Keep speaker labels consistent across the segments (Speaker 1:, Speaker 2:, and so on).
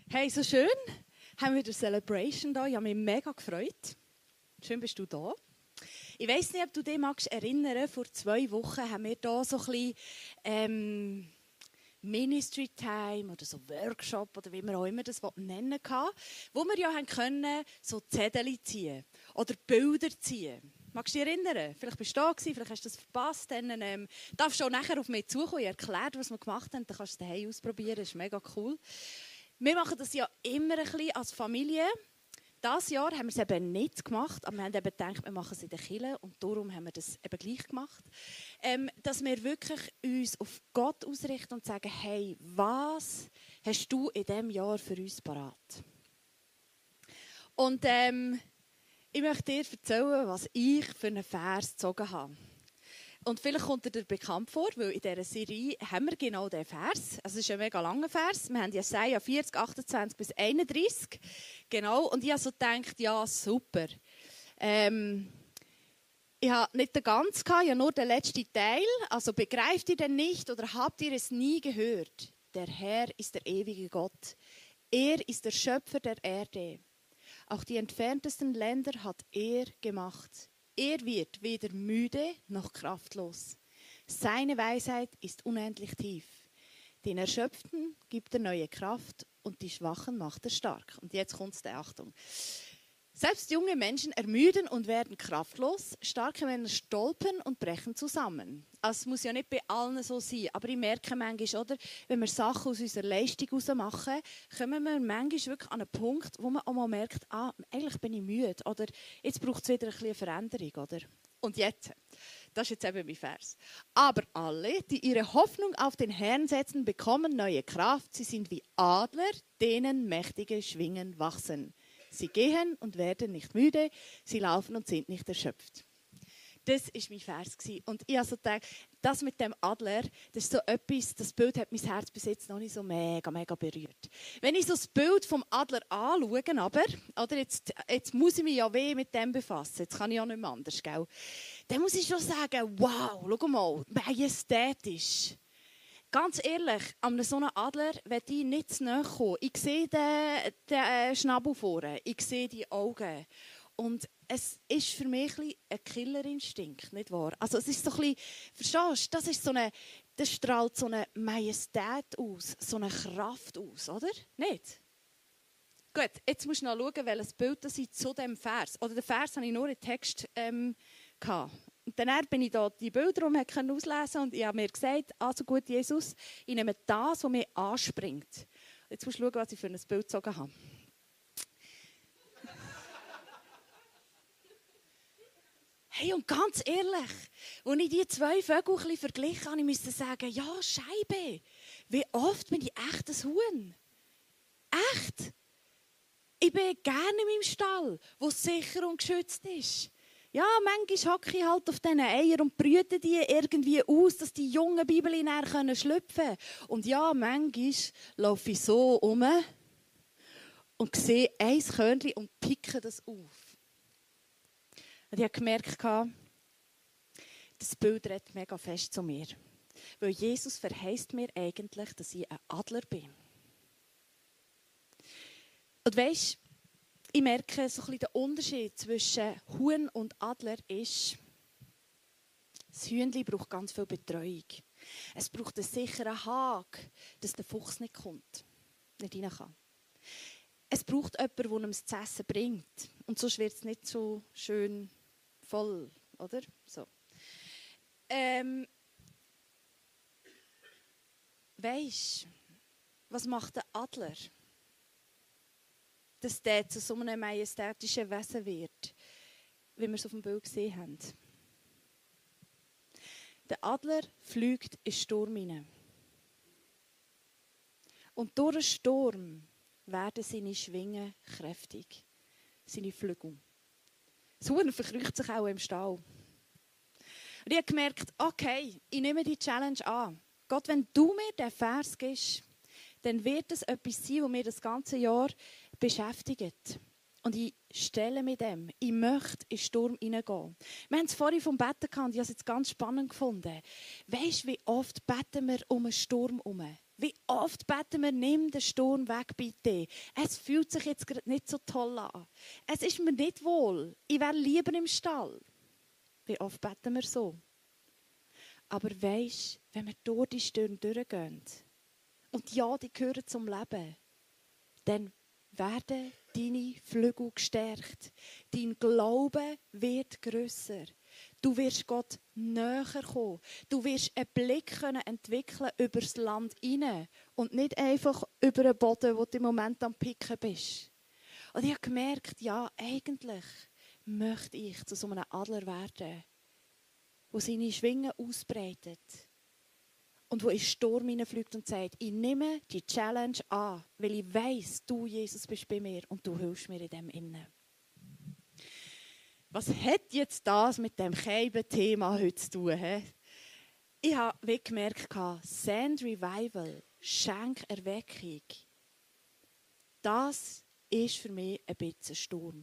Speaker 1: Hey, so schön. Haben wir eine Celebration da. Ich habe mich mega gefreut. Schön bist du da. Ich weiss nicht, ob du dich magst erinnern, vor 2 Wochen haben wir hier so ein bisschen Ministry Time oder so Workshop oder wie man auch immer das nennen kann, wo wir ja haben können, so Zettel ziehen oder Bilder ziehen. Magst du dich erinnern? Vielleicht bist du da gewesen, vielleicht hast du das verpasst. Dann darfst du auch nachher auf mich zukommen. Ich erkläre, was wir gemacht haben. Dann kannst du es daheim ausprobieren. Das ist mega cool. Wir machen das ja immer ein bisschen als Familie. Dieses Jahr haben wir es eben nicht gemacht, aber wir haben eben gedacht, wir machen es in der Kirche und darum haben wir das eben gleich gemacht. Dass wir wirklich uns auf Gott ausrichten und sagen, hey, was hast du in diesem Jahr für uns parat? Und ich möchte dir erzählen, was ich für einen Vers gezogen habe. Und vielleicht kommt er dir bekannt vor, weil in dieser Serie haben wir genau diesen Vers. Also es ist ein mega langer Vers. Wir haben Jesaja 40, 28 bis 31. Genau. Und ich habe so gedacht, ja, super. Ich habe nicht den ganzen gehabt, ich habe nur den letzten Teil. Also begreift ihr denn nicht oder habt ihr es nie gehört? Der Herr ist der ewige Gott. Er ist der Schöpfer der Erde. Auch die entferntesten Länder hat er gemacht. Er wird weder müde noch kraftlos. Seine Weisheit ist unendlich tief. Den Erschöpften gibt er neue Kraft und die Schwachen macht er stark. Und jetzt kommt es, Achtung. Selbst junge Menschen ermüden und werden kraftlos, starke Männer stolpern und brechen zusammen. Also es muss ja nicht bei allen so sein, aber ich merke manchmal, oder, wenn wir Sachen aus unserer Leistung heraus machen, kommen wir manchmal wirklich an einen Punkt, wo man auch mal merkt, eigentlich bin ich müde oder jetzt braucht es wieder ein bisschen eine Veränderung. Oder? Und jetzt, das ist jetzt eben mein Vers. Aber alle, die ihre Hoffnung auf den Herrn setzen, bekommen neue Kraft. Sie sind wie Adler, denen mächtige Schwingen wachsen. Sie gehen und werden nicht müde, sie laufen und sind nicht erschöpft. Das war mein Vers. Und ich habe so gedacht, das mit dem Adler, das ist so etwas, das Bild hat mein Herz bis jetzt noch nicht so mega berührt. Wenn ich so das Bild vom Adler anschaue, aber, oder jetzt muss ich mich ja mit dem befassen, jetzt kann ich auch nicht mehr anders, gell? Dann muss ich schon sagen, wow, schau mal, majestätisch. Ganz ehrlich, an so einem Adler möchte ich nicht zu nahe kommen. Ich sehe den Schnabel vorne, ich sehe die Augen. Und es ist für mich ein Killerinstinkt, nicht wahr? Also es ist so ein bisschen, verstehst du, das strahlt so eine Majestät aus, so eine Kraft aus, oder? Nicht? Gut, jetzt musst du noch schauen, welches Bild das ist zu diesem Vers. Oder den Vers hatte ich nur im Text gehabt. Und dann bin ich da die Bilder auslesen und ich habe mir gesagt, also gut, Jesus, ich nehme das, was mir anspringt. Jetzt musst du schauen, was ich für ein Bild gezogen habe. Hey, und ganz ehrlich, als ich die 2 Vögel ein bisschen verglichen habe, musste ich sagen, ja, Scheibe, wie oft bin ich echt ein Huhn? Echt? Ich bin gerne in meinem Stall, wo es sicher und geschützt ist. Ja, manchmal hocke ich halt auf diesen Eiern und brüte die irgendwie aus, dass die jungen Bibeln nachher schlüpfen können. Und ja, manchmal laufe ich so um und sehe ein Körnchen und picke das auf. Und ich habe gemerkt, das Bild redet mega fest zu mir. Weil Jesus verheißt mir eigentlich, dass ich ein Adler bin. Und weisst, ich merke, so ein bisschen der Unterschied zwischen Huhn und Adler ist, das Hühnchen braucht ganz viel Betreuung. Es braucht einen sicheren Haken, dass der Fuchs nicht kommt, nicht rein kann. Es braucht jemanden, der ihm das Essen bringt. Und sonst wird es nicht so schön voll, oder? So. Weisst, was macht der Adler? Dass der zu so einem majestätischen Wesen wird, wie wir es auf dem Bild gesehen haben. Der Adler fliegt in den Sturm hinein. Und durch den Sturm werden seine Schwingen kräftig, seine Flügel. Das Huhn verkrücht sich auch im Stall. Und ich habe gemerkt, okay, ich nehme die Challenge an. Gott, wenn du mir diesen Vers gibst, dann wird es etwas sein, das mir das ganze Jahr beschäftigt. Und ich stelle mich dem. Ich möchte in den Sturm hineingehen. Wir haben es vorhin vom Betten gehabt und ich habe es jetzt ganz spannend gefunden. Weisst du, wie oft beten wir um einen Sturm herum? Wie oft beten wir, nimm den Sturm weg, bitte. Es fühlt sich jetzt gerade nicht so toll an. Es ist mir nicht wohl. Ich wäre lieber im Stall. Wie oft beten wir so? Aber weisst, wenn wir durch die Stürme durchgehen, und ja, die gehören zum Leben, dann werden deine Flügel gestärkt. Dein Glaube wird grösser. Du wirst Gott näher kommen. Du wirst einen Blick entwickeln über das Land hinein und nicht einfach über den Boden, wo du im Moment am Picken bist. Und ich habe gemerkt, ja, eigentlich möchte ich zu so einem Adler werden, der seine Schwingen ausbreitet und wo in den Sturm hineinfliegt und sagt, ich nehme die Challenge an, weil ich weiss, du, Jesus, bist bei mir und du hilfst mir in dem Innen. Was hat jetzt das mit dem Keiben-Thema heute zu tun? He? Ich habe gemerkt, Send Revival, Schenkerweckung, das ist für mich ein bisschen Sturm.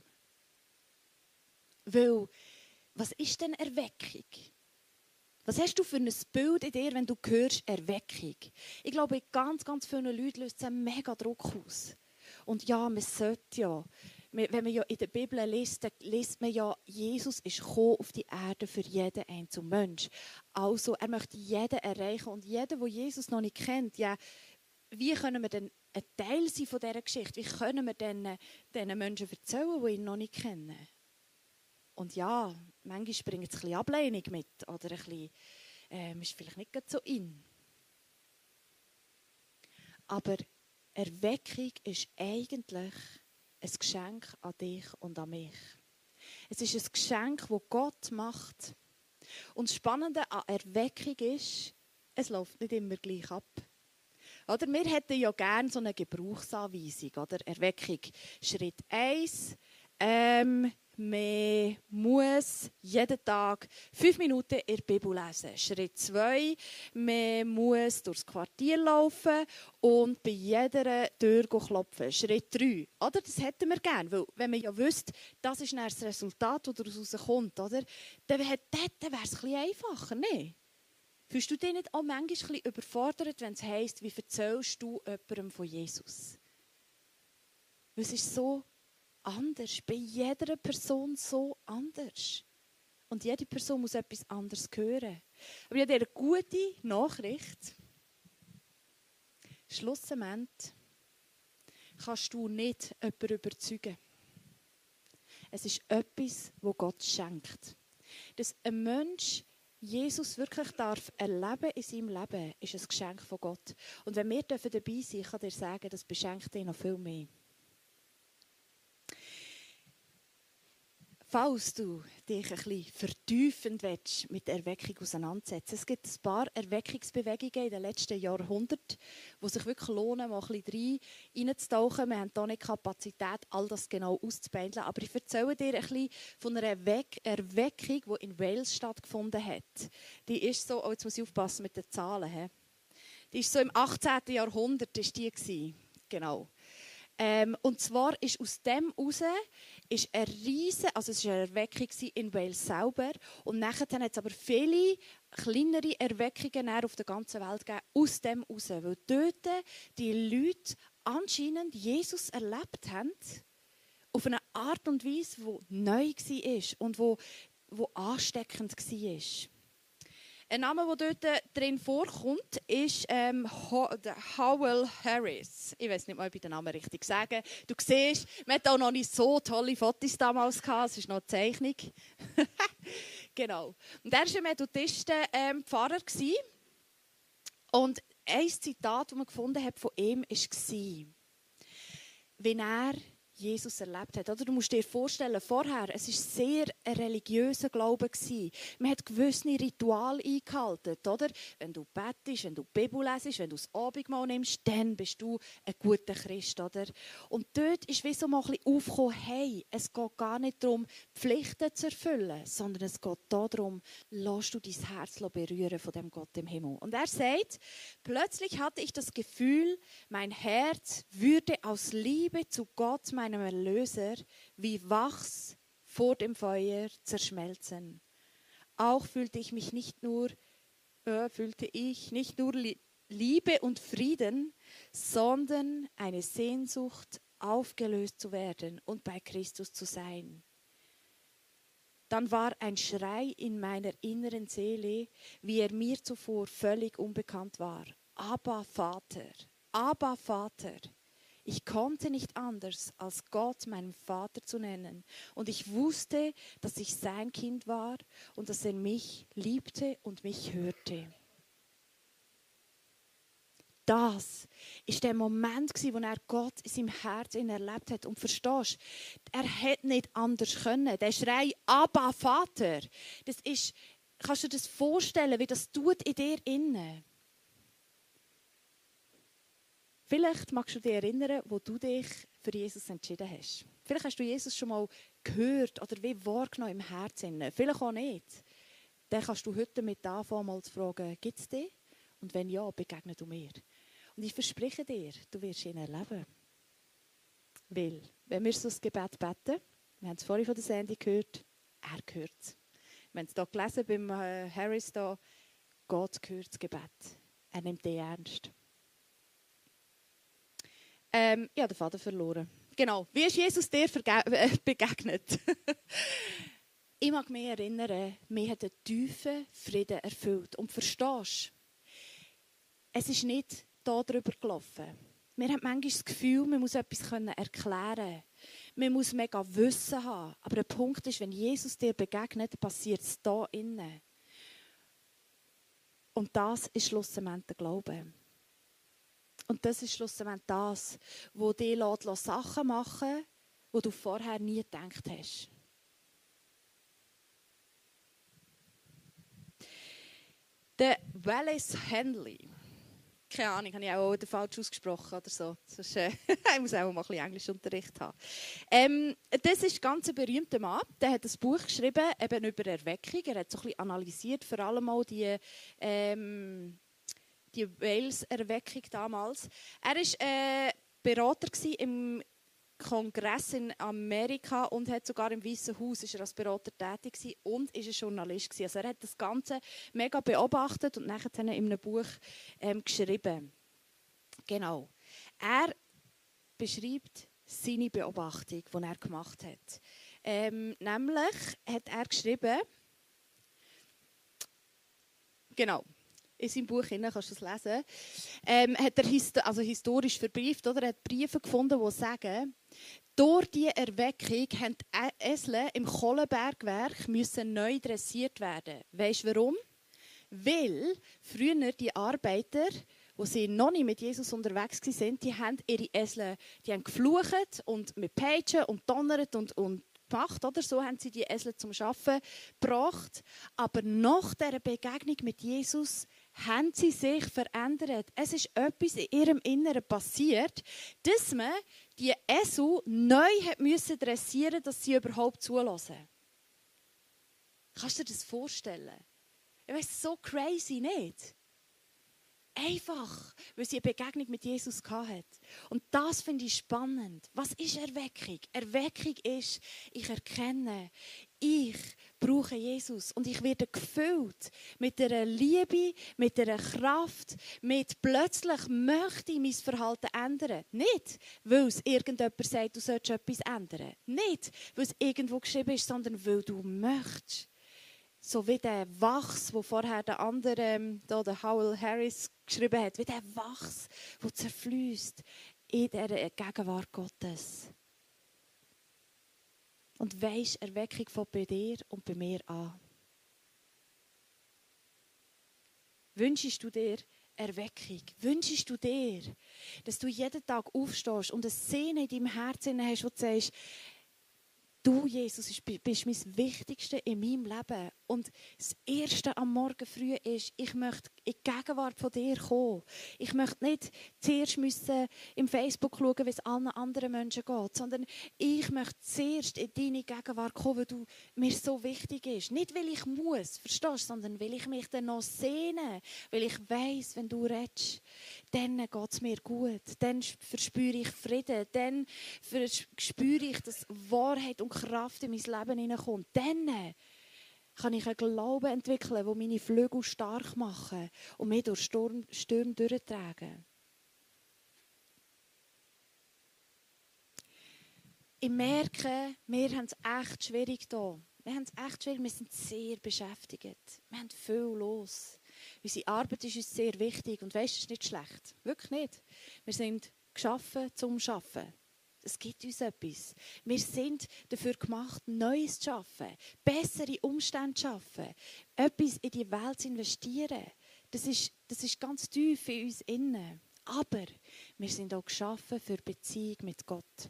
Speaker 1: Weil, was ist denn Erweckung? Was hast du für ein Bild in dir, wenn du hörst Erweckung? Ich glaube, ganz, ganz vielen Leuten löst es einen mega Druck aus. Und ja, man sollte ja, wenn man ja in der Bibel liest, dann liest man ja, Jesus ist gekommen auf die Erde für jeden einzelnen Menschen. Also, er möchte jeden erreichen. Und jeder, der Jesus noch nicht kennt, ja, wie können wir denn ein Teil sein von dieser Geschichte? Wie können wir denn diesen Menschen erzählen, die ihn noch nicht kennen? Und ja, manchmal bringt es ein bisschen Ablehnung mit oder ein bisschen, ist vielleicht nicht so in. Aber Erweckung ist eigentlich ein Geschenk an dich und an mich. Es ist ein Geschenk, das Gott macht. Und das Spannende an Erweckung ist, es läuft nicht immer gleich ab. Oder wir hätten ja gerne so eine Gebrauchsanweisung. Oder? Erweckung Schritt 1. Man muss jeden Tag 5 Minuten in der Bibel lesen. Schritt 2, man muss durchs Quartier laufen und bei jeder Tür klopfen. Schritt 3, oder? Das hätten wir gerne, weil wenn man ja wüsste, das ist das Resultat, das daraus kommt, oder? Dann wäre es ein bisschen einfacher, ne? Fühlst du dich nicht auch manchmal ein bisschen überfordert, wenn es heisst, wie erzählst du jemandem von Jesus? Weil es ist so anders, bei jeder Person so anders. Und jede Person muss etwas anderes hören. Aber ich habe dir eine gute Nachricht. Schlussendlich kannst du nicht jemanden überzeugen. Es ist etwas, das Gott schenkt. Dass ein Mensch Jesus wirklich darf erleben in seinem Leben, ist ein Geschenk von Gott. Und wenn wir dabei sein dürfen, kann ich dir sagen, das beschenkt dich noch viel mehr. Falls du dich ein bisschen vertiefend mit der Erweckung auseinandersetzen willst, es gibt ein paar Erweckungsbewegungen in den letzten Jahrhunderten, die sich wirklich lohnen, mal ein bisschen reinzutauchen. Wir haben hier nicht die Kapazität, all das genau auszubeindeln. Aber ich erzähle dir ein bisschen von einer Erweckung, die in Wales stattgefunden hat. Die ist so, jetzt muss ich aufpassen mit den Zahlen. He? Die ist so im 18. Jahrhundert ist die gewesen. Genau. Und zwar ist aus dem heraus ist eine riesige, also es war eine Erweckung in Wales selber. Und nachher hat es aber viele kleinere Erweckungen auf der ganzen Welt gegeben, aus dem heraus. Weil dort die Leute anscheinend Jesus erlebt haben, auf eine Art und Weise, die neu war und die ansteckend war. Ein Name, der dort drin vorkommt, ist Howell Harris. Ich weiß nicht mal, ob ich den Namen richtig sage. Du siehst, wir hatten auch noch nicht so tolle Fotos damals gehabt. Es ist noch eine Zeichnung. Genau. Und er war ein Methodisten-Pfarrer. Und ein Zitat, das man gefunden hat von ihm, war, wenn er Jesus erlebt hat. Oder du musst dir vorstellen, vorher, es war sehr ein religiöser Glaube gewesen. Man hat gewisse Rituale eingehalten, oder? Wenn du bettest, wenn du die Bibel lesest, wenn du das Abendmahl nimmst, dann bist du ein guter Christ, oder? Und dort ist wie so mal ein bisschen aufgekommen, hey, es geht gar nicht darum, Pflichten zu erfüllen, sondern es geht darum, lass du dein Herz berühren von dem Gott im Himmel. Und er sagt, plötzlich hatte ich das Gefühl, mein Herz würde aus Liebe zu Gott, meinem Erlöser, wie Wachs vor dem Feuer zerschmelzen. Auch fühlte ich nicht nur Liebe und Frieden, sondern eine Sehnsucht, aufgelöst zu werden und bei Christus zu sein. Dann war ein Schrei in meiner inneren Seele, wie er mir zuvor völlig unbekannt war. Abba, Vater, Abba, Vater. Ich konnte nicht anders, als Gott meinen Vater zu nennen. Und ich wusste, dass ich sein Kind war und dass er mich liebte und mich hörte. Das ist der Moment, wo er Gott in seinem Herzen erlebt hat. Und verstehst, er hätte nicht anders können. Der Schrei, Abba, Vater, das ist, kannst du dir das vorstellen, wie das tut in dir innen? Vielleicht magst du dich erinnern, wo du dich für Jesus entschieden hast. Vielleicht hast du Jesus schon mal gehört oder wie wahrgenommen im Herzen. Vielleicht auch nicht. Dann kannst du heute damit anfangen, mal zu fragen, gibt es dich? Und wenn ja, begegne du mir. Und ich verspreche dir, du wirst ihn erleben. Weil, wenn wir so das Gebet beten, wir haben es vorhin von der Sandy gehört, er gehört es. Wir haben es hier gelesen beim Harris da, Gott gehört das Gebet. Er nimmt dich ernst. Ich habe den Faden verloren. Genau, wie ist Jesus dir begegnet? Ich mag mich erinnern, mich hat einen tiefen Frieden erfüllt. Und verstehst du, es ist nicht darüber gelaufen. Wir haben manchmal das Gefühl, man muss etwas erklären können. Man muss mega Wissen haben. Aber der Punkt ist, wenn Jesus dir begegnet, passiert es hier innen. Und das ist schlussendlich der Glaube. Und das ist schlussendlich das, was dich Sachen machen lässt, die du vorher nie gedacht hast. Der Wallace Henley. Keine Ahnung, habe ich auch falsch ausgesprochen oder so. Sonst, ich muss auch mal ein bisschen Englischunterricht haben. Das ist ein ganz berühmter Mann. Der hat ein Buch geschrieben eben über Erweckung. Er hat so ein bisschen analysiert, vor allem auch die Wales-Erweckung damals. Er war Berater im Kongress in Amerika und hat sogar im Weißen Haus ist er als Berater tätig gewesen und ist ein Journalist gewesen. Also er hat das Ganze mega beobachtet und nachher in einem Buch geschrieben. Genau. Er beschreibt seine Beobachtung, die er gemacht hat. Nämlich hat er geschrieben, genau, in seinem Buch kannst du es lesen, hat er historisch verbrieft, oder? Er hat Briefe gefunden, die sagen, durch die Erweckung mussten die Esel im Kohlenbergwerk neu dressiert werden. Weisst du warum? Weil früher die Arbeiter, die sie noch nicht mit Jesus unterwegs waren, die haben ihre Esel geflucht und mit Peitschen und donnert und gemacht, oder? So haben sie die Esel zum Arbeiten gebracht. Aber nach dieser Begegnung mit Jesus haben sie sich verändert. Es ist etwas in ihrem Inneren passiert, dass man die Esel neu dressieren musste, dass sie überhaupt zulassen. Kannst du dir das vorstellen? Ich weiss, so crazy nicht. Einfach, weil sie eine Begegnung mit Jesus hatte. Und das finde ich spannend. Was ist Erweckung? Erweckung ist, ich erkenne, ich brauche Jesus. Und ich werde gefüllt mit einer Liebe, mit einer Kraft, mit plötzlich möchte ich mein Verhalten ändern. Nicht, weil es irgendjemand sagt, du sollst etwas ändern. Nicht, weil es irgendwo geschrieben ist, sondern weil du möchtest. So wie der Wachs, wo vorher der andere, der Howell Harris geschrieben hat, wie der Wachs, der zerfließt in der Gegenwart Gottes. Und weisst, Erweckung fängt bei dir und bei mir an. Wünschst du dir Erweckung? Wünschst du dir, dass du jeden Tag aufstehst und eine Szene in deinem Herzen hast, wo du sagst, du, Jesus, bist mein Wichtigste in meinem Leben. Und das Erste am Morgen früh ist, ich möchte in die Gegenwart von dir kommen. Ich möchte nicht zuerst im Facebook schauen, wie es allen anderen Menschen geht, sondern ich möchte zuerst in deine Gegenwart kommen, weil du mir so wichtig ist. Nicht, weil ich muss, verstehst du, sondern weil ich mich dann noch sehne, weil ich weiss, wenn du redest, dann geht es mir gut, dann verspüre ich Frieden, dann verspüre ich, dass Wahrheit und Kraft in mein Leben hineinkommt. Dann kann ich einen Glauben entwickeln, der meine Flügel stark machen und mich durch Stürme durchtragen. Ich merke, wir haben es echt schwierig hier. Wir haben es echt schwierig, wir sind sehr beschäftigt. Wir haben viel los. Unsere Arbeit ist uns sehr wichtig und weisst, das ist nicht schlecht. Wirklich nicht. Wir sind geschaffen zum Schaffen. Es gibt uns etwas. Wir sind dafür gemacht, Neues zu schaffen, bessere Umstände zu schaffen, etwas in die Welt zu investieren. Das ist ganz tief in uns innen. Aber wir sind auch geschaffen für Beziehung mit Gott.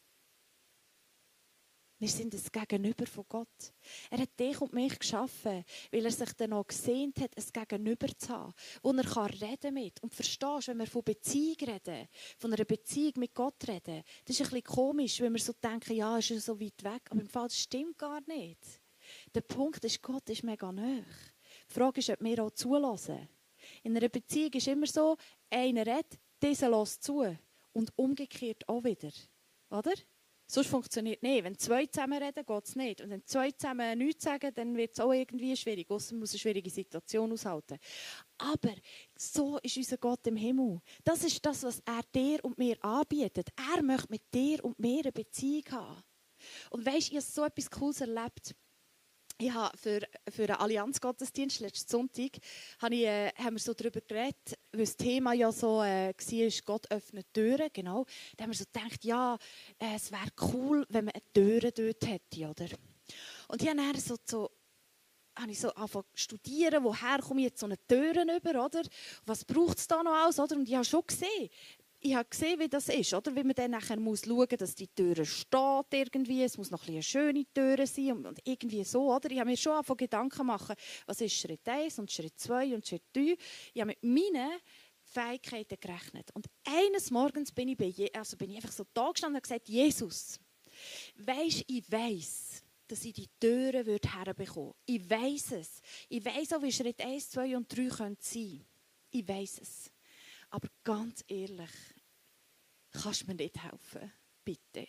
Speaker 1: Wir sind das Gegenüber von Gott. Er hat dich und mich geschaffen, weil er sich dann auch gesehnt hat, ein Gegenüber zu haben, wo er reden mit. Und verstehst, wenn wir von Beziehung reden, von einer Beziehung mit Gott reden, das ist ein bisschen komisch, wenn wir so denken, ja, ist er so weit weg. Aber im Fall, das stimmt gar nicht. Der Punkt ist, Gott ist mega nahe. Die Frage ist, ob wir auch zulassen. In einer Beziehung ist immer so, einer redet, dieser lässt zu. Und umgekehrt auch wieder. Oder? Sonst funktioniert es nicht. Wenn zwei zusammen reden, geht es nicht. Und wenn zwei zusammen nichts sagen, dann wird es auch irgendwie schwierig. Ausser man muss eine schwierige Situation aushalten. Aber so ist unser Gott im Himmel. Das ist das, was er dir und mir anbietet. Er möchte mit dir und mir eine Beziehung haben. Und weisst, ich habe so etwas Cooles erlebt. Ich habe für einen Allianz-Gottesdienst letzten Sonntag haben wir so darüber geredet, weil das Thema ja so war, Gott öffnet Türen. Genau. Da haben wir so gedacht, ja, es wäre cool, wenn man eine Tür dort hätte. Oder? Und ich habe dann so angefangen zu studieren, woher komme ich jetzt so eine Türen über, oder? Was braucht es da noch alles? Oder? Und ich habe schon gesehen, wie das ist, oder? Wie man dann nachher muss schauen, dass die Tür steht irgendwie. Es muss noch eine schöne Tür sein und irgendwie so, oder? Ich habe mir schon angefangen Gedanken machen, was ist Schritt 1 und Schritt 2 und Schritt 3. Ich habe mit meinen Fähigkeiten gerechnet. Und eines Morgens bin ich einfach so da gestanden und gesagt, Jesus, weisst, ich weiss, dass ich die Türen herbekommen würde. Ich weiss es. Ich weiss auch, wie Schritt 1, 2 und 3 sein können. Ich weiss es. Aber ganz ehrlich, kannst du mir nicht helfen? Bitte.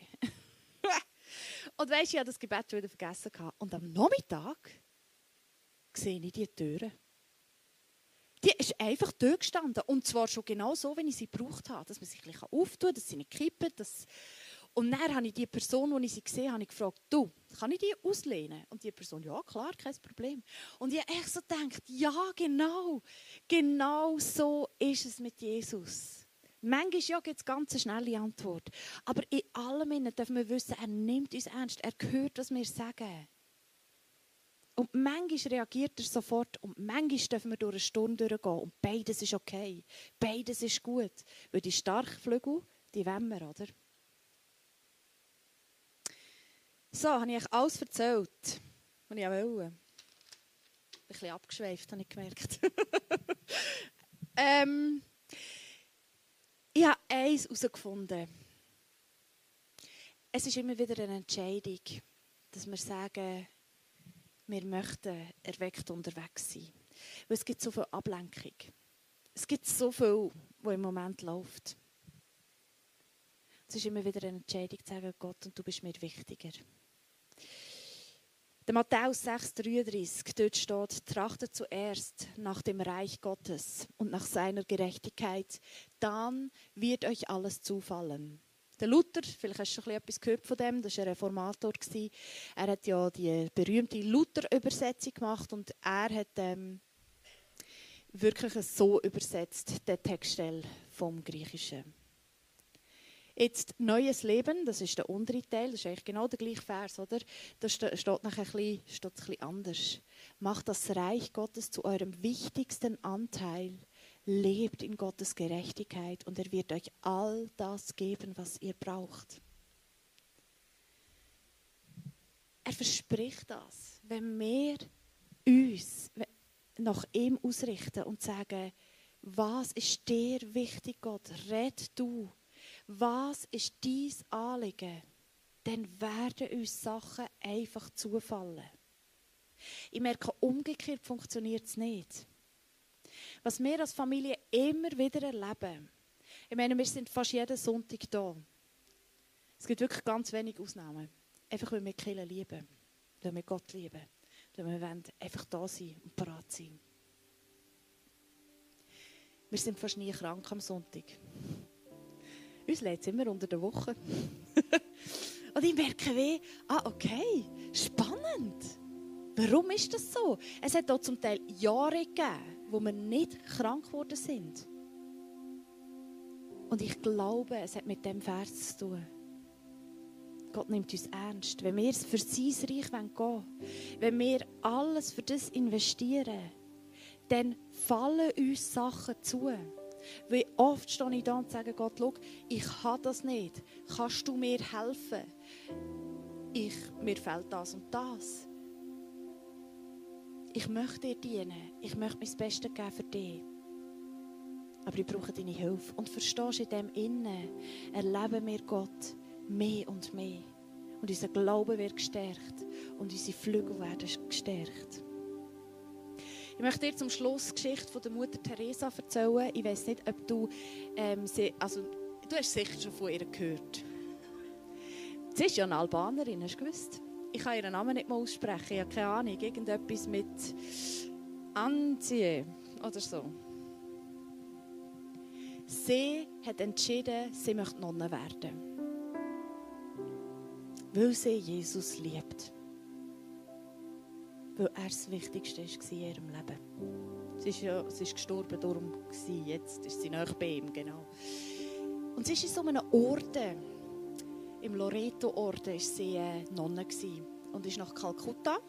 Speaker 1: Und weisst, ich habe das Gebet schon wieder vergessen. Und am Nachmittag sehe ich die Türe. Die ist einfach durchgestanden. Und zwar schon genau so, wie ich sie gebraucht habe. Dass man sich ein bisschen auftun kann, dass sie nicht kippen. Und dann habe ich die Person, die ich sie gesehen habe, gefragt, du, kann ich die auslehnen? Und die Person, ja klar, kein Problem. Und ich habe echt so gedacht, ja genau so ist es mit Jesus. Manchmal gibt es ganz eine schnelle Antwort. Aber in allem dürfen wir wissen, er nimmt uns ernst, er hört, was wir sagen. Und manchmal reagiert er sofort und manchmal dürfen wir durch einen Sturm durchgehen. Und beides ist okay, beides ist gut. Weil die starken Flügel, die wollen wir, oder? So, habe ich euch alles erzählt, was ich wollte. Ein bisschen abgeschweift, habe ich gemerkt. Ich habe eins herausgefunden. Es ist immer wieder eine Entscheidung, dass wir sagen, wir möchten erweckt unterwegs sein. Weil es gibt so viel Ablenkung. Es gibt so viel, was im Moment läuft. Es ist immer wieder eine Entscheidung zu sagen, Gott, und du bist mir wichtiger. Der Matthäus 6,33, dort steht, trachtet zuerst nach dem Reich Gottes und nach seiner Gerechtigkeit, dann wird euch alles zufallen. Der Luther, vielleicht hast du schon etwas gehört von dem, das war ein Reformator. Er hat ja die berühmte Luther-Übersetzung gemacht und er hat wirklich so übersetzt, den Textteil vom Griechischen. Jetzt neues Leben, das ist der untere Teil, das ist eigentlich genau der gleiche Vers, oder? Da steht nachher ein bisschen anders. Macht das Reich Gottes zu eurem wichtigsten Anteil. Lebt in Gottes Gerechtigkeit und er wird euch all das geben, was ihr braucht. Er verspricht das, wenn wir uns nach ihm ausrichten und sagen, was ist dir wichtig, Gott? Red du. Was ist dein Anliegen? Dann werden uns Sachen einfach zufallen. Ich merke, umgekehrt funktioniert es nicht. Was wir als Familie immer wieder erleben, ich meine, wir sind fast jeden Sonntag da. Es gibt wirklich ganz wenige Ausnahmen. Einfach, weil wir die Kirche lieben, weil wir Gott lieben. Denn wir wollen einfach da sein und bereit sein. Wir sind fast nie krank am Sonntag. Uns lädt es immer unter der Woche. Und ich merke okay, spannend. Warum ist das so? Es hat auch zum Teil Jahre gegeben, wo wir nicht krank geworden sind. Und ich glaube, es hat mit dem Vers zu tun. Gott nimmt uns ernst. Wenn wir für sein Reich gehen wollen, wenn wir alles für das investieren, dann fallen uns Sachen zu. Wie oft stehe ich da und sage Gott, schau, ich kann das nicht. Kannst du mir helfen? Mir fehlt das und das. Ich möchte dir dienen. Ich möchte mein Bestes geben für dich. Aber ich brauche deine Hilfe. Und verstehst du, in dem Innen erleben wir Gott mehr und mehr. Und unser Glaube wird gestärkt. Und unsere Flügel werden gestärkt. Ich möchte dir zum Schluss die Geschichte von der Mutter Teresa erzählen. Ich weiss nicht, ob du du hast sicher schon von ihr gehört. Sie ist ja eine Albanerin, hast du gewusst? Ich kann ihren Namen nicht mal aussprechen. Ich habe keine Ahnung. Irgendetwas mit Anzie oder so. Sie hat entschieden, sie möchte Nonne werden. Weil sie Jesus liebt. Weil er das Wichtigste war in ihrem Leben. Sie ist gestorben, darum war jetzt ist sie nahe bei ihm, genau. Und sie war in so einem Orden, im Loreto-Orden, war sie Nonne und ist nach Kalkutta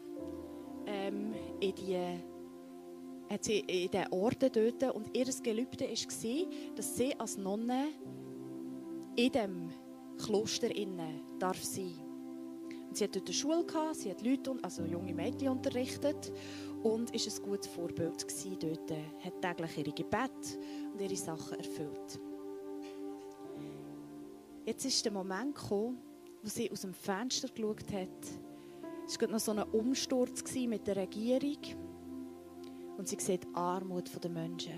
Speaker 1: hat sie in diesen Orden dort. Und ihr Gelübde war, dass sie als Nonne in diesem Kloster innen darf sein. Und sie hat dort eine Schule gehabt, sie hat Leute, also junge Mädchen unterrichtet und war ein gutes Vorbild dort. Hat täglich ihre Gebete und ihre Sachen erfüllt. Jetzt ist der Moment gekommen, wo sie aus dem Fenster geschaut hat. Es war noch so ein Umsturz mit der Regierung. Und sie sieht die Armut der Menschen.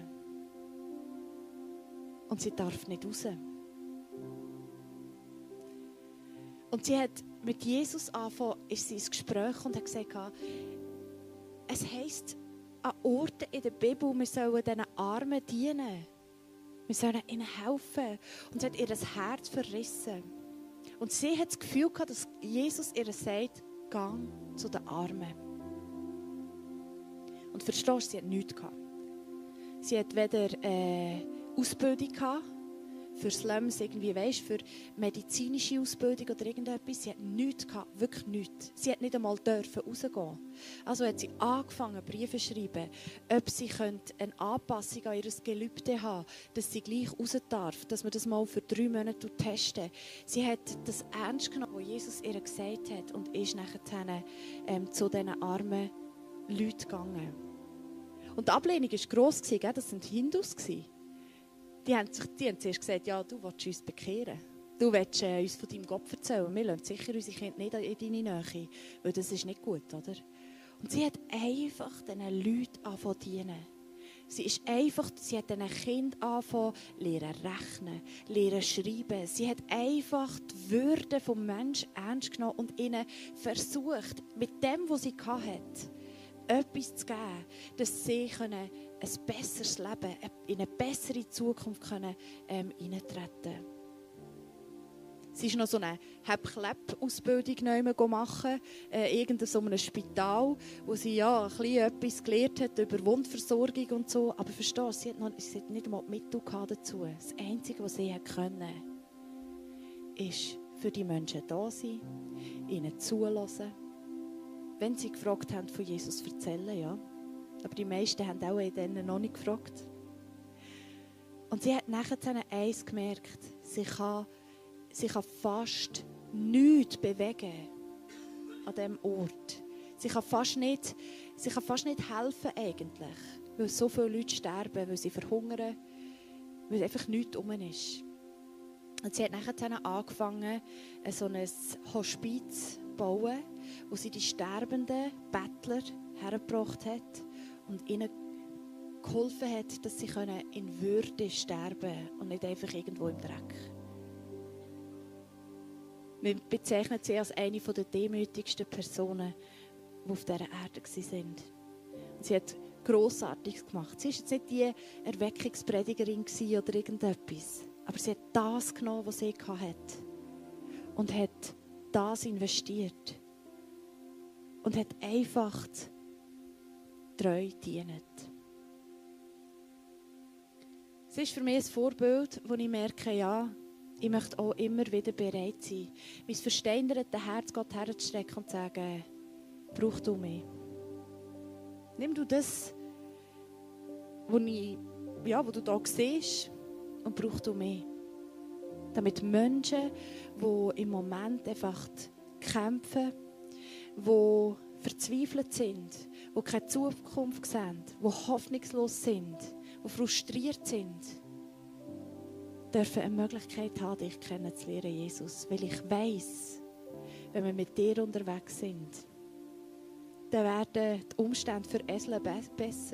Speaker 1: Und sie darf nicht raus. Und sie hat mit Jesus angefangen, ist sie ins Gespräch und hat gesagt, es heisst an Orten in der Bibel, wir sollen diesen Armen dienen. Wir sollen ihnen helfen. Und sie hat ihr das Herz verrissen. Und sie hat das Gefühl gehabt, dass Jesus ihr sagt, gang zu den Armen. Und verstehst du, sie hat nichts gehabt. Sie hat weder Ausbildung gehabt, für Slums irgendwie, für medizinische Ausbildung oder irgendetwas. Sie hat nichts gehabt, wirklich nichts. Sie hat nicht einmal rausgehen. Also hat sie angefangen, Briefe zu schreiben, ob sie eine Anpassung an ihr Gelübde haben, dass sie gleich raus darf, dass man das mal für 3 Monate testen. Sie hat das ernst genommen, was Jesus ihr gesagt hat und ist nachher zu diesen armen Leuten gegangen. Und die Ablehnung war gross, das waren Hindus. Die haben zuerst gesagt, ja, du willst uns bekehren. Du willst uns von deinem Gott erzählen. Wir lassen sicher unsere Kinder nicht in deine Nähe, weil das ist nicht gut, oder? Und sie hat einfach diesen Leuten angefangen zu dienen. Sie hat diesen Kindern angefangen zu lernen rechnen, lernen schreiben. Sie hat einfach die Würde des Menschen ernst genommen und ihnen versucht, mit dem, was sie hatte, etwas zu geben, dass sie ein besseres Leben, in eine bessere Zukunft hineintreten können. Sie ist noch so eine Hab-Klepp-Ausbildung machen, irgendein so einem Spital, wo sie etwas gelernt hat über Wundversorgung und so. Aber verstehst du, sie hat nicht einmal die Mittel dazu. Das Einzige, was sie können, ist für die Menschen da sein, ihnen zuhören. Wenn sie gefragt haben, von Jesus erzählen, ja. Aber die meisten haben auch in denen noch nicht gefragt. Und sie hat nachher eins gemerkt, sie kann fast nichts bewegen an diesem Ort. Sie kann fast nicht helfen eigentlich, weil so viele Leute sterben, weil sie verhungern, weil einfach nichts herum ist. Und sie hat nachher angefangen, so ein Hospiz zu bauen, wo sie die sterbenden Bettler hergebracht hat und ihnen geholfen hat, dass sie in Würde sterben können und nicht einfach irgendwo im Dreck. Wir bezeichnen sie als eine der demütigsten Personen, die auf dieser Erde waren. Und sie hat Grossartiges gemacht. Sie war jetzt nicht die Erweckungspredigerin oder irgendetwas. Aber sie hat das genommen, was sie hatte. Und hat das investiert. Und hat einfach treu gedient. Es ist für mich ein Vorbild, wo ich merke, ja, ich möchte auch immer wieder bereit sein, mein versteinertes Herz Gott herzustrecken und zu sagen, brauch du mich. Nimm du das, wo du da siehst, und brauch du mich. Damit Menschen, die im Moment einfach kämpfen, die verzweifelt sind, die keine Zukunft sehen, die hoffnungslos sind, die frustriert sind, dürfen eine Möglichkeit haben, dich kennenzulernen, Jesus. Weil ich weiss, wenn wir mit dir unterwegs sind, dann werden die Umstände für Esel besser.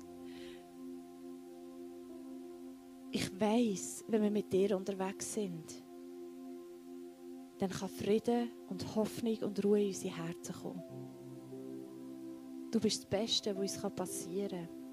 Speaker 1: Ich weiss, wenn wir mit dir unterwegs sind, dann kann Frieden und Hoffnung und Ruhe in unsere Herzen kommen. Du bist das Beste, was uns passieren kann.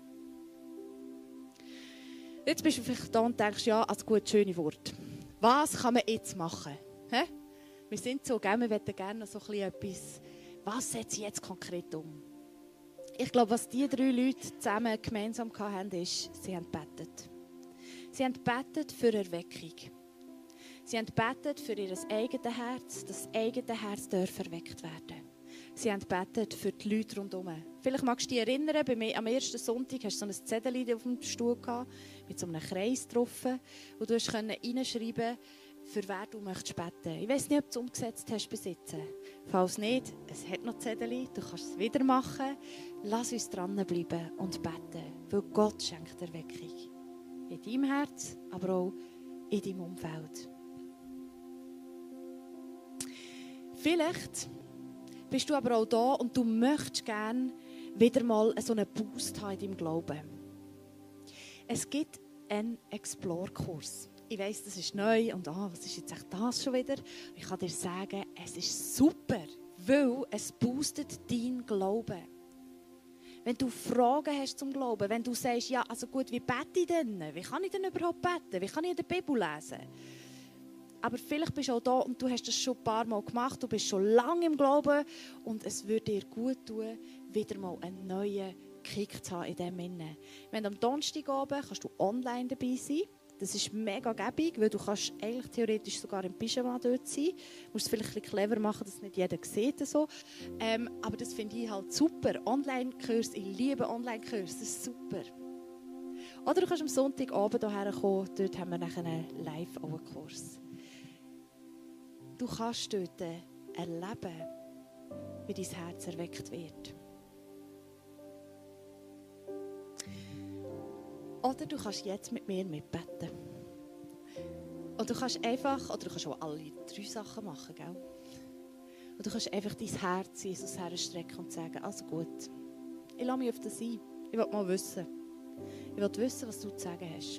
Speaker 1: Jetzt bist du vielleicht da und denkst, ja, also gut, schöne Worte. Was kann man jetzt machen? He? Wir sind so, wir möchten gerne noch so ein bisschen etwas. Was setze ich jetzt konkret um? Ich glaube, was die 3 Leute zusammen gemeinsam hatten, ist, sie haben gebetet. Sie haben gebetet für Erweckung. Sie haben gebetet für ihr eigenes Herz, dass das eigene Herz erweckt werden. Sie haben gebetet für die Leute rundherum. Vielleicht magst du dich erinnern, am ersten Sonntag hast du so ein Zettel auf dem Stuhl gehabt, mit so einem Kreis drauf, wo du reinschreiben konntest, für wen du möchtest beten. Ich weiss nicht, ob du es umgesetzt hast bis jetzt. Falls nicht, es hat noch Zettel, du kannst es wieder machen. Lass uns dranbleiben und beten, weil Gott schenkt Erweckung. In deinem Herz, aber auch in deinem Umfeld. Vielleicht bist du aber auch da und du möchtest gerne wieder mal so einen Boost haben in deinem Glauben. Es gibt einen Explore-Kurs. Ich weiss, das ist neu und was ist jetzt echt das schon wieder? Ich kann dir sagen, es ist super, weil es boostet deinen Glauben. Wenn du Fragen hast zum Glauben, wenn du sagst, ja, also gut, wie bete ich denn? Wie kann ich denn überhaupt beten? Wie kann ich in der Bibel lesen? Aber vielleicht bist du auch da und du hast das schon ein paar Mal gemacht, du bist schon lange im Glauben und es würde dir gut tun, wieder mal einen neuen Kick zu haben in diesem Innen. Wenn am Donnerstagabend kannst du online dabei sein. Das ist mega gäbig, weil du kannst eigentlich theoretisch sogar im Pyjama dort sein. Du musst es vielleicht ein bisschen clever machen, dass nicht jeder sieht. So. Aber das finde ich halt super. Online-Kurs, ich liebe Online-Kurs, das ist super. Oder du kannst am Sonntagabend hierher kommen, dort haben wir nachher einen Live-Kurs. Du kannst dort erleben, wie dein Herz erweckt wird. Oder du kannst jetzt mit mir mitbeten. Und du kannst einfach, oder du kannst auch alle 3 Sachen machen, gell? Und du kannst einfach dein Herz Jesus herstrecken und sagen, also gut, ich lasse mich auf das ein. Ich will mal wissen. Ich will wissen, was du zu sagen hast.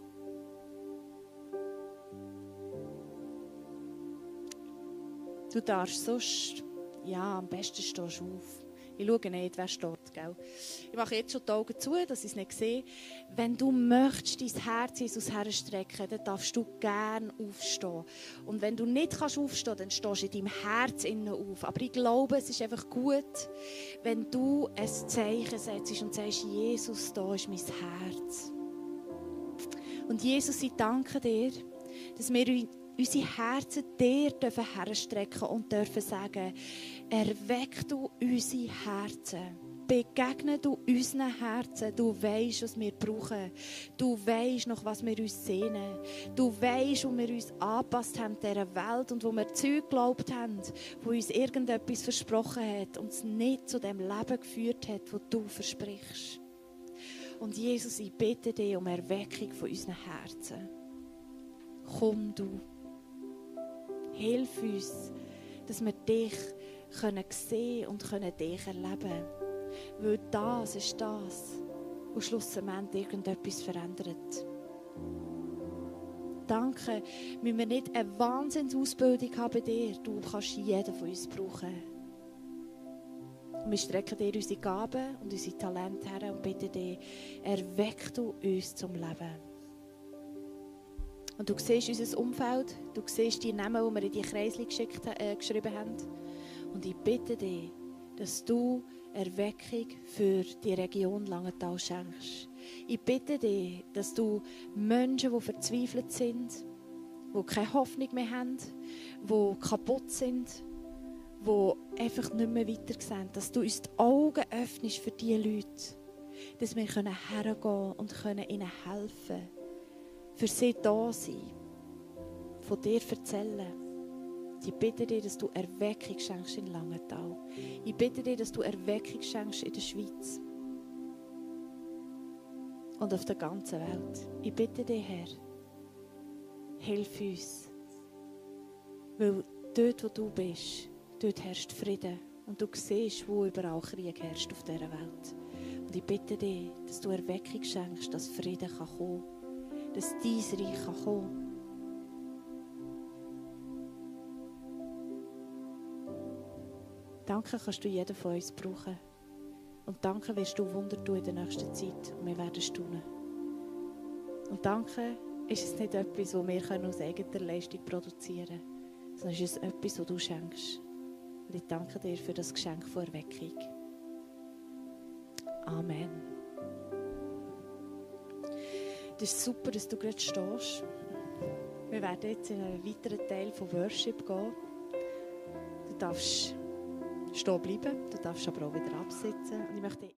Speaker 1: Du darfst sonst, ja, am besten stehst du auf. Ich schaue nicht, wer steht. Gell? Ich mache jetzt schon die Augen zu, dass ich es nicht sehe. Wenn du möchtest, dein Herz Jesus herstrecken, dann darfst du gerne aufstehen. Und wenn du nicht aufstehen kannst, dann stehst du in deinem Herz innen auf. Aber ich glaube, es ist einfach gut, wenn du ein Zeichen setzt und sagst, Jesus, da ist mein Herz. Und Jesus, ich danke dir, dass wir unsere Herzen dir herstrecken und dürfen sagen, erweck du unsere Herzen. Begegne du unseren Herzen. Du weisst, was wir brauchen. Du weisst, nach was wir uns sehnen. Du weisst, wo wir uns angepasst haben dieser Welt und wo wir Zeug geglaubt haben, wo uns irgendetwas versprochen hat und es nicht zu dem Leben geführt hat, das du versprichst. Und Jesus, ich bitte dich um Erweckung von unseren Herzen. Komm du. Hilf uns, dass wir dich sehen und dich erleben können. Weil das ist das, was schlussendlich irgendetwas verändert. Danke, müssen wir nicht eine Wahnsinnsausbildung haben bei dir. Du kannst jeden von uns brauchen. Und wir strecken dir unsere Gaben und unsere Talente her und bitten dich, erweck du uns zum Leben. Und du siehst unser Umfeld, du siehst die Namen, die wir in die Kreisli geschrieben haben. Und ich bitte dich, dass du Erweckung für die Region Langenthal schenkst. Ich bitte dich, dass du Menschen, die verzweifelt sind, die keine Hoffnung mehr haben, die kaputt sind, die einfach nicht mehr weiter sehen, dass du uns die Augen öffnest für diese Leute, dass wir hergehen können und ihnen helfen können, für sie da sein, von dir erzählen. Ich bitte dir, dass du Erweckung schenkst in Langenthal. Ich bitte dir, dass du Erweckung schenkst in der Schweiz und auf der ganzen Welt. Ich bitte dich, Herr, hilf uns, weil dort, wo du bist, dort herrscht Frieden. Und du siehst, wo überall Krieg herrscht auf dieser Welt. Und ich bitte dich, dass du Erweckung schenkst, dass Frieden kommen kann. Dass dein Reich kommen kann. Danke kannst du jeden von uns brauchen. Und danke wirst du Wunder tun in der nächsten Zeit. Und wir werden staunen. Und danke ist es nicht etwas, das wir aus eigener Leistung produzieren können, sondern ist es etwas, das du schenkst. Und ich danke dir für das Geschenk von Erweckung. Amen. Das ist super, dass du gerade stehst. Wir werden jetzt in einen weiteren Teil von Worship gehen. Du darfst stehen bleiben, du darfst aber auch wieder absitzen. Und ich möchte